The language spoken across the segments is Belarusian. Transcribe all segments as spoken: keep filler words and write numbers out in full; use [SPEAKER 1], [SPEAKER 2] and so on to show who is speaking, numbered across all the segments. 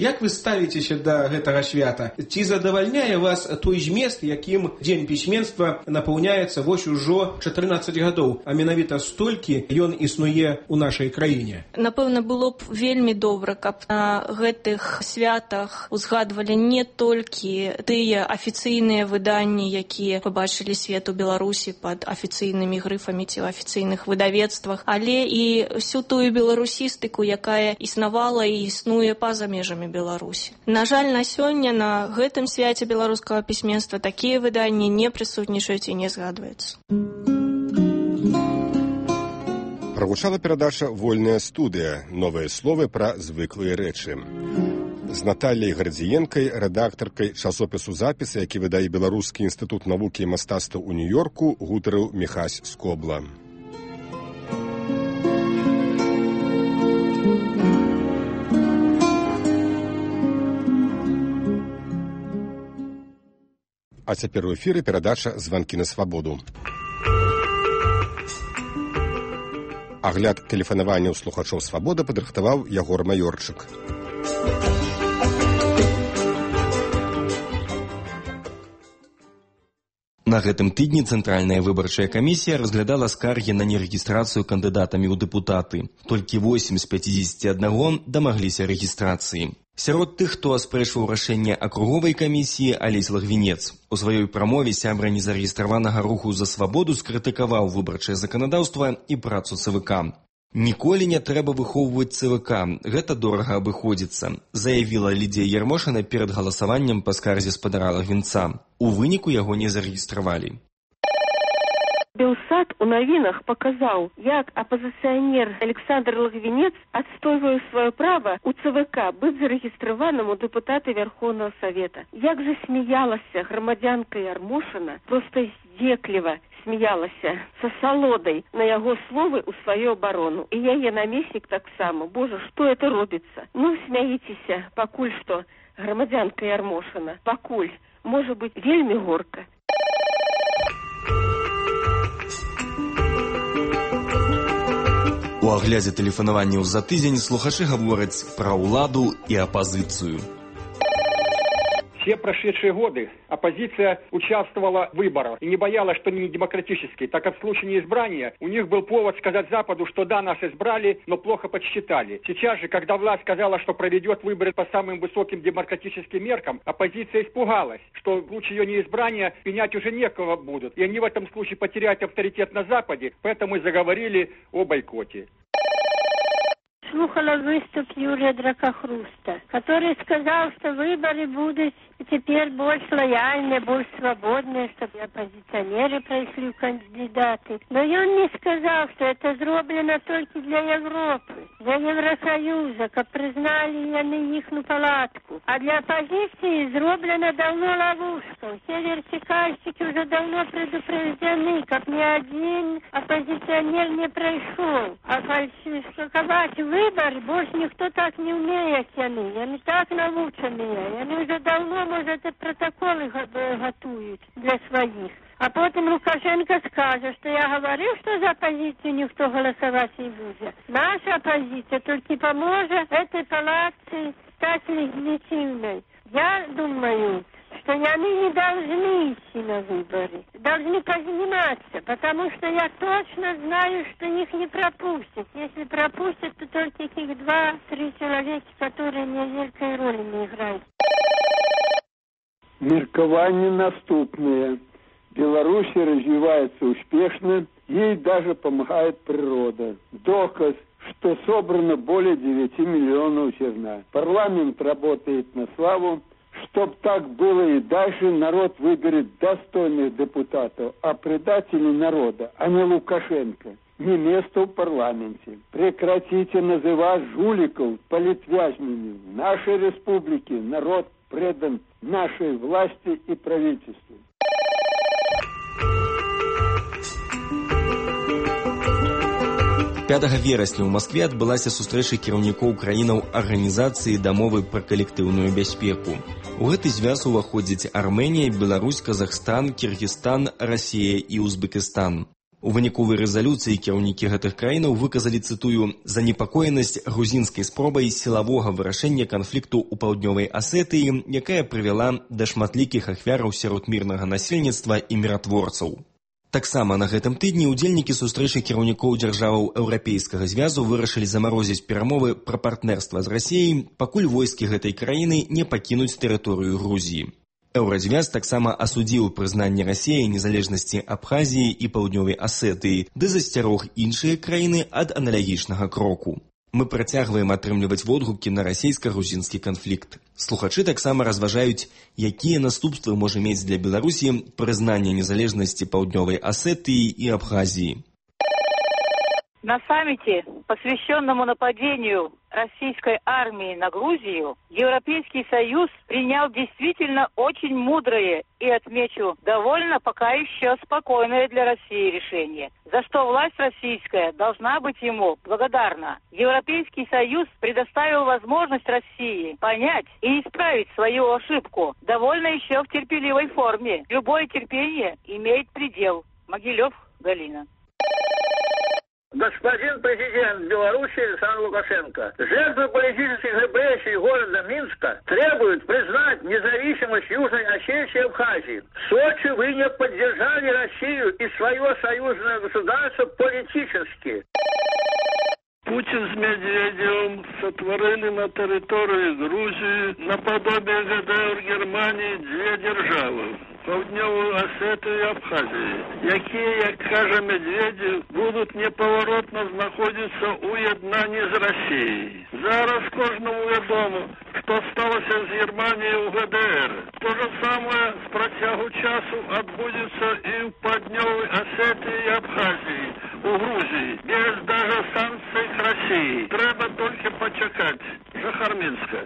[SPEAKER 1] як вы ставіцеся да гэтага свята? Ці задавальняе вас той змест, якім дзень пісьменства напаўняецца вось ужо чатырнаццаць гадоў, а менавіта столькі ён існуе ў нашай краіне?
[SPEAKER 2] Напэўна, было б вельмі добра, каб на гэтых святах узгадвалі не толькі тыя афіцыйныя выданні, якія пабачылі свет у Беларусі пад афіцыйнымі грыфамі ці ў афіцыйных выдавецтвах, але і всю тую беларусістыку, якая існавала і існуе па-за межамі Беларусі. На жаль, на сёння на гэтым свяце беларускага пісьменства такія выданні не прысутнічаюць і не згадваюцца.
[SPEAKER 3] Прагучала перадача «Вольная студыя». Новыя словы пра звыклыя рэчы. З Натальяй Гардзіенкай, рэдактаркай часопісу «Запісы», які выдае Беларускі інстытут навукі і мастацтва ў Нью-Йорку, гутарыў Міхась Скобла. А цяпер у эфіры перадача «Званкі на свабоду». Агляд тэлефанавання ў слухачоў «Свабода» падрыхтаваў Ягор Маёрчык.
[SPEAKER 4] На гэтым тыдні Цэнтральная выбарчая камісія разглядала скаргі на нерэгістрацыю кандыдатамі ў дэпутаты. Толькі восем з пяцідзесяці аднаго дамагліся рэгістрацыі. Сярод тых, хто аспрэчваў рашэнне акруговай камісіі, Алесь Лагвінец. У сваёй прамове сябра незарэгістраванага руху за свабоду скрытыкаваў выбарчае заканадаўства і працу ЦВК. «Ніколі не трэба выхоўваць ЦВК, гэта дорага абыходзіцца», заявіла Лідзія Ярмошына перад галасаваннем па скарзе спадара Лагвінца. У выніку яго не зарэгістравалі.
[SPEAKER 5] Белсат у навінах паказаў, як апазіцыянер Александр Лагвінец адстойвае сваё права ў ЦВК быць зарэгістраваным у дэпутаты Верховнага Савета. Як же смяялася грамадзянка Ярмошына, проста здзекліва смяялася са салодай на яго словы ў сваю абарону. І яе намеснік таксама. Божа, што это робіцца? Ну, смяіцеся, пакуль што, грамадзянка Ярмошына. Пакуль. Можа быць, вельмі горка.
[SPEAKER 4] У аглядзе тэлефанаванняў за тыдзень слухачы гавораць пра ўладу і апазіцыю.
[SPEAKER 6] Все прошедшие годы оппозиция участвовала в выборах и не боялась, что они не демократические. Так как в случае неизбрания у них был повод сказать Западу, что да, нас избрали, но плохо подсчитали. Сейчас же, когда власть сказала, что проведет выборы по самым высоким демократическим меркам, оппозиция испугалась, что в случае ее неизбрания пенять уже некого будут. И они в этом случае потеряют авторитет на Западе, поэтому и заговорили о бойкоте.
[SPEAKER 7] Слухала выступ Юрия Дракохруста, который сказал, что выборы будут теперь больше лояльные, больше свободные, чтобы оппозиционеры пришли в кандидаты. Но он не сказал, что это сделано только для Европы, для Евросоюза, как признали они их палатку. А для оппозиции сделана давно ловушка. Все вертикальщики уже давно предупреждены, как ни один оппозиционер не пришел. А фальсификовать выборы больше никто так не умеет, они. Они так наученные. Они уже давно, может, протоколы готовят для своих. А потом Лукашенко скажет, что я говорил, что за оппозицию никто голосовать не будет. Наша оппозиция только поможет этой палате стать легитимной. Я думаю, что они не должны идти на выборы, должны подниматься, потому что я точно знаю, что их не пропустят. Если пропустят, то только этих два-три человека, которые ни великой роли не играют.
[SPEAKER 8] Меркования наступные. Беларусь развивается успешно, ей даже помогает природа. Доказ, что собрано более девяти миллионов зерна. Парламент работает на славу. Чтоб так было и дальше, народ выберет достойных депутатов, а предателей народа, а не Лукашенко. Не место в парламенте. Прекратите называть жуликов политвязнениями. В нашей республике народ предан нашей власти и правительству.
[SPEAKER 4] пятага верасня ў Маскве адбылася сустрэча кіраўнікоў краінаў арганізацыі дамовы пра калектыўную бяспеку. У гэты звяз уваходзяць Армэнія, Беларусь, Казахстан, Кіргізстан, Расія і Узбекістан. У выніковай рэзалюцыі кіраўнікі гэтых краінаў выказалі, цытую, «занепакоенасць грузінскай спробай сілавога вырашэння канфлікту ў паўднёвай Асетыі, якая прывяла да шматлікіх ахвяраў сярод мірнага насельніцтва і міратворцаў». Таксама на гэтым тыдні ўдзельнікі сустрэчы кіраўнікоў дзяржаваў Еўрапейскага звязу вырашылі замарозіць перамовы пра партнерства з Расіяй, пакуль войскі гэтай краіны не пакінуць тэрыторыю Грузіі. Еўразвяз таксама асудзіў прызнанне Расіі незалежнасці Абхазіі і паўднёвай Асетыі, ды засцярог іншыя краіны ад аналагічнага кроку. Мы працягваем атрымліваць водгукі на расійска-грузінскі канфлікт. Слухачы таксама разважаюць, якія наступствы можа мець для Беларусі прызнанне незалежнасці паўднёвай Асетыі і Абхазіі.
[SPEAKER 9] На саммите, посвященному нападению российской армии на Грузию, Европейский Союз принял действительно очень мудрое и, отмечу, довольно пока еще спокойное для России решение, за что власть российская должна быть ему благодарна. Европейский Союз предоставил возможность России понять и исправить свою ошибку, довольно еще в терпеливой форме. Любое терпение имеет предел. Могилев, Галина.
[SPEAKER 10] Господин президент Беларуси Александр Лукашенко, жертвы политических репрессий города Минска требуют признать независимость Южной Осетии и Абхазии. В Сочи вы не поддержали Россию и свое союзное государство политически.
[SPEAKER 11] Путин с Медведевым сотворили на территории Грузии наподобие ГДР Германии две державы – Паўднёвую Осетию и Абхазию, якія, як каже Медведев, будут неповоротно знаходиться у єднанні з Росією. Зараз кожному відомо, що сталося з Германією у ГДР. То же самое з протягу часу відбудеться і в Паўднёвой Осетии и Абхазии, у Грузии, без даже санкций к России. Треба только почекать. Жахарминская.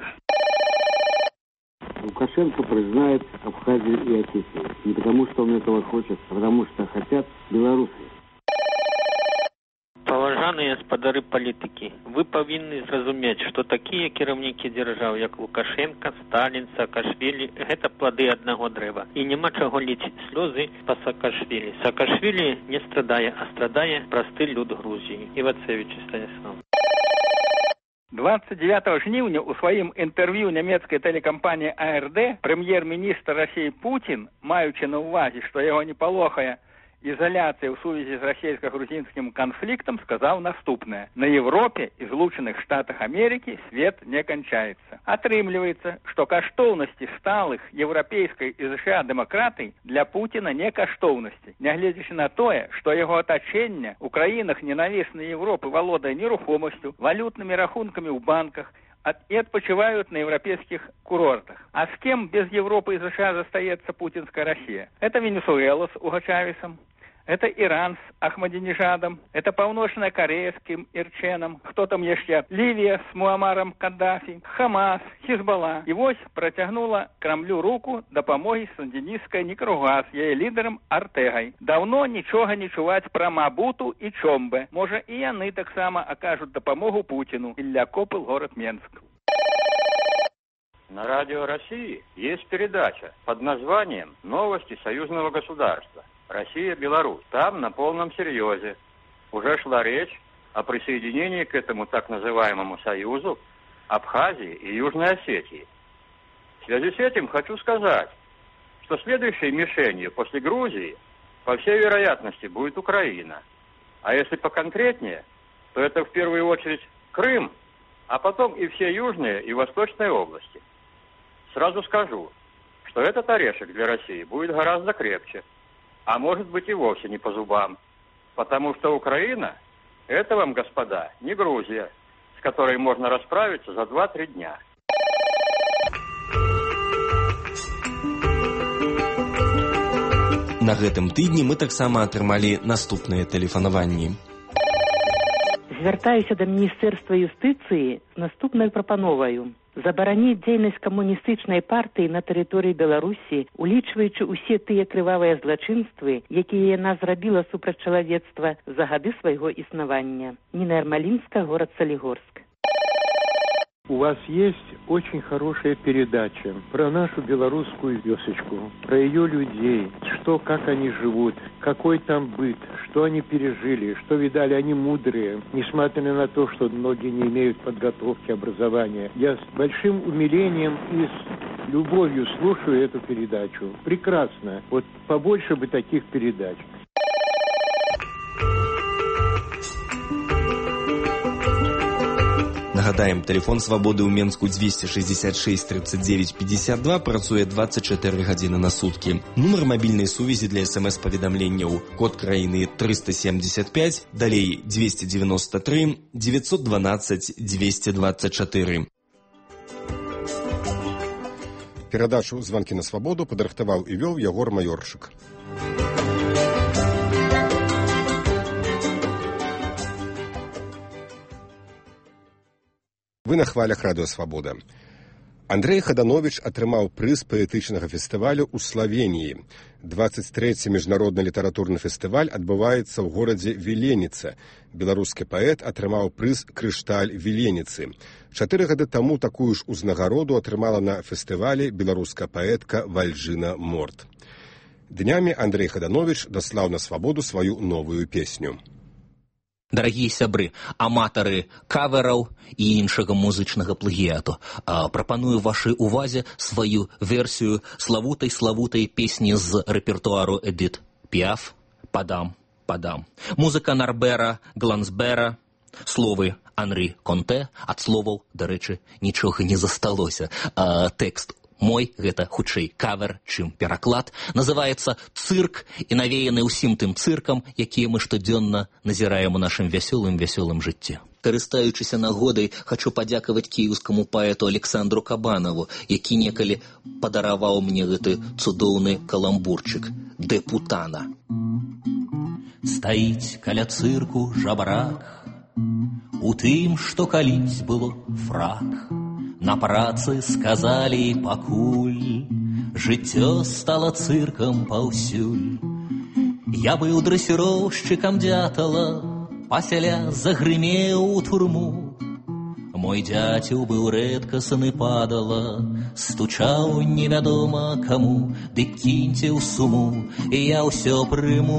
[SPEAKER 12] Лукашенко признает Абхазию и Осетию. Не потому, что он этого хочет, а потому, что хотят белорусы.
[SPEAKER 13] Паважаныя спадары палітыкі, вы павінны зразумець, што такія кіраўнікі дзяржаў, як Лукашенко, Сталін, Саакашвілі, гэта плады аднаго дрэва. І няма чаго ліць слёзы па Саакашвілі. Саакашвілі не страдае, а страдае просты люд Грузіі. Івацевич Станіслав.
[SPEAKER 6] двадцать девятого жніўня у сваім інтэрв'ю нямецкай тэлекампаніі А Р Д прэм'ер-міністр Расіі Путін, маючы на ўвазе, што яго не палохае изоляция в сувязі з расійска-грузінскім канфліктам, сказаў наступнае. На Европе і Злучаных Штатах Америки свет не кончается. Атрымліваецца, што каштоўнасці сталых еўрапейскай і США дэмакратый для Путіна не каштоўнасці. Нягледзячы на тое, што яго атачэнне ў краінах ненавіснай Европы валодае нерухомасцю, валютнымі рахункамі ў банках, и отпочивают на европейских курортах. А с кем без Европы и США застается путинская Россия? Это Венесуэла с Уго Чавесом, это Иран с Ахмадинежадом, это Паўночная Корея с Ким Ир Ченом, кто там еще? Ливия с Муамаром Каддафи, Хамас, Хизбалла. И вось протягнула Кремлю руку допомоги сандинистской Никарагуа с ее лидером Ортегой. Давно ничего не чуваць про Мабуту и Чомбе. Може и яны так само окажут допомогу Путину. Илья Копыл, город Менск.
[SPEAKER 14] На радио России есть передача под названием «Новости союзного государства». Россия-Беларусь. Там на полном серьезе уже шла речь о присоединении к этому так называемому союзу Абхазии и Южной Осетии. В связи с этим хочу сказать, что следующей мишенью после Грузии, по всей вероятности, будет Украина. А если поконкретнее, то это в первую очередь Крым, а потом и все южные и восточные области. Сразу скажу, что этот орешек для России будет гораздо крепче, а может быть и вовсе не по зубам. Потому что Украина – это вам, господа, не Грузия, с которой можно расправиться за два-три дня.
[SPEAKER 4] На гэтым тыдні мы таксама атрымалі наступныя тэлефанаванні.
[SPEAKER 15] Звяртаюся да Міністэрства юстыцыі з наступнай прапановаю. Забараніць дзейнасць камуністычнай партыі на тэрыторыі Беларусі, улічваючы ўсе тыя крывавыя злачынствы, якія яна зрабіла супраць чалавецтва за гады свайго існавання. Ніна Ярмалінская, горад Салігорск.
[SPEAKER 16] У вас есть очень хорошая передача про нашу белорусскую вёсочку, про ее людей, что, как они живут, какой там быт, что они пережили, что видали, они мудрые, несмотря на то, что многие не имеют подготовки, образования. Я с большим умилением и с любовью слушаю эту передачу. Прекрасно. Вот побольше бы таких передач.
[SPEAKER 4] Нагадаем, телефон свабоды ў Менску двести шестьдесят шесть тридцать девять пятьдесят два працуе двадцать четыре гадзіны на суткі. Нумар мабільнай сувязі для смс-паведамленняў. Код краіны триста семьдесят пять, далей двести девяносто три девятьсот двенадцать двести двадцать четыре.
[SPEAKER 3] Перадачу «Званкі на свабоду» падрыхтаваў і вёў Ягор Маёрчык. Вы на хвалях радыё «Свабода». Андрэй Хаданович атрымаў прыз паэтычнага фестывалю ў Славеніі. двадцать трэці міжнародны літаратурны фестываль адбываецца ў горадзе Віленіца. Беларускі паэт атрымаў прыз «Крышталь Віленицы». Чатыры гады таму такую ж узнагароду атрымала на фестывалі беларуская паэтка Вальжына Морт. Днямі Андрэй Хаданович даслаў на свабоду сваю новую песню.
[SPEAKER 17] Дарагія сябры, аматары кавераў і іншага музычнага плагіяту, прапаную вашай увазе сваю версію славутай-славутай песні з рэпертуару Эдит Піаф «Падам, падам». Музыка Нарбера Глансбера, словы Анрі Конте, ад словаў, дарэчы, нічога не засталося. Тэкст мой, гэта хутчэй кавер, чым пераклад, называецца «Цырк» і навеяны ўсім тым цыркам, якія мы штодзённа назіраем у нашым вясёлым-вясёлым жыцці. Карыстаючыся нагодай, хачу падзякаваць кіеўскаму паэту Александру Кабанаву, які некалі падараваў мне гэты цудоўны каламбурчык «Дэпутана». Стаіць каля цырку жабрак, у тым, што калісь было фрак. На працы сказалі пакуль, жыццё стала цыркам паўсюль. Я быў дрэсіроўшчыкам дзятала, пасля загрымеў у турму. Мой дзяцюў быў рэдкасны падала, стучаў невядома каму, дык кіньце ў суму, і я ўсё прыму.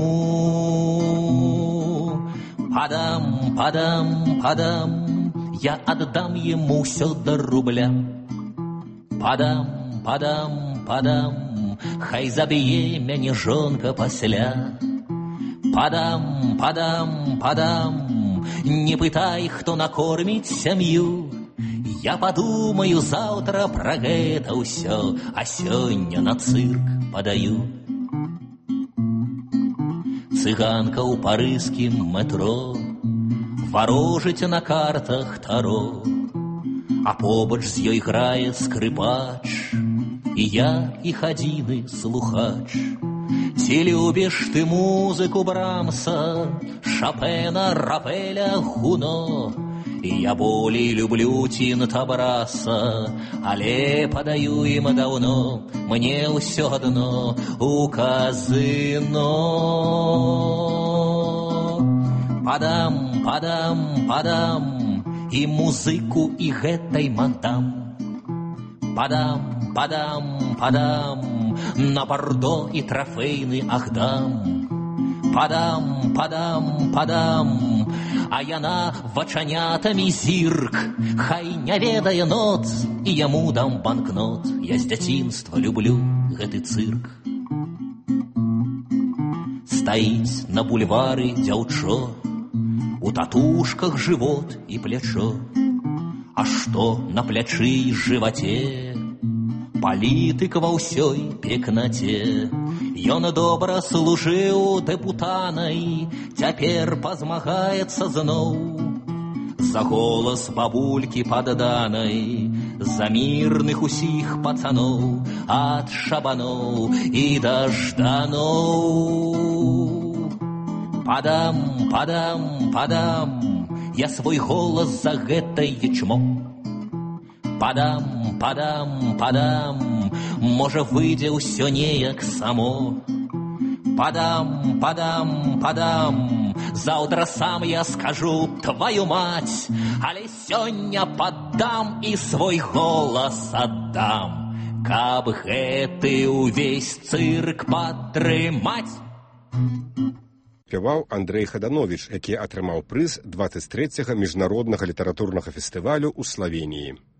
[SPEAKER 17] Падам, падам, падам, я аддам ему ўсё да рубля. Падам, падам, падам, хай заб'е мяне жонка пасля. Падам, падам, падам, не пытай, хто накорміць сям'ю. Я падумаю заўтра пра гэта ўсё, а сёння на цырк падаю. Цыганка ў парыжскім метро варожыць на картах таро, а побач з ёй грае скрыпач, і я іх адзіны слухач. Ці любіш ты музыку Брамса, Шапена, Рапеля, Гуно? Я болей люблю Тінта-Браса, але падаю ім даўно, мне ўсё адно у казыно. Падам, падам, падам, і музыку, і гэтай мадам. Падам, падам, падам, на бардо і трафейны ахдам. Падам, падам, падам, а яна вачанятамі зірк. Хай не ведае ноц, і яму дам банкнот. Я з дзяцінства люблю гэты цырк. Стаіць на бульвары дзяўчо, у татушках живот і плячо. А што на плячы і жываце? Палітык ва ўсёй пекнаце. Ён добра служыў дэпутанай, цяпер пазмагаецца зноў за голас бабулькі падданай, за мірных усіх пацаноў, ад шабаноў і да жданоў. Падам, падам, падам, я свой голас за гэтай ячмо. Падам, падам, падам, можа выйдзе ўсё неяк само. Падам, падам, падам, заўтра сам я скажу твою мать, але сёння паддам і свой голас аддам, каб гэты ўвесь цырк падтрымаць.
[SPEAKER 3] Спяваў Андрэй Хадановіч, які атрымаў прыз дваццаць трэцяга міжнароднага літаратурнага фестывалю ў Славеніі.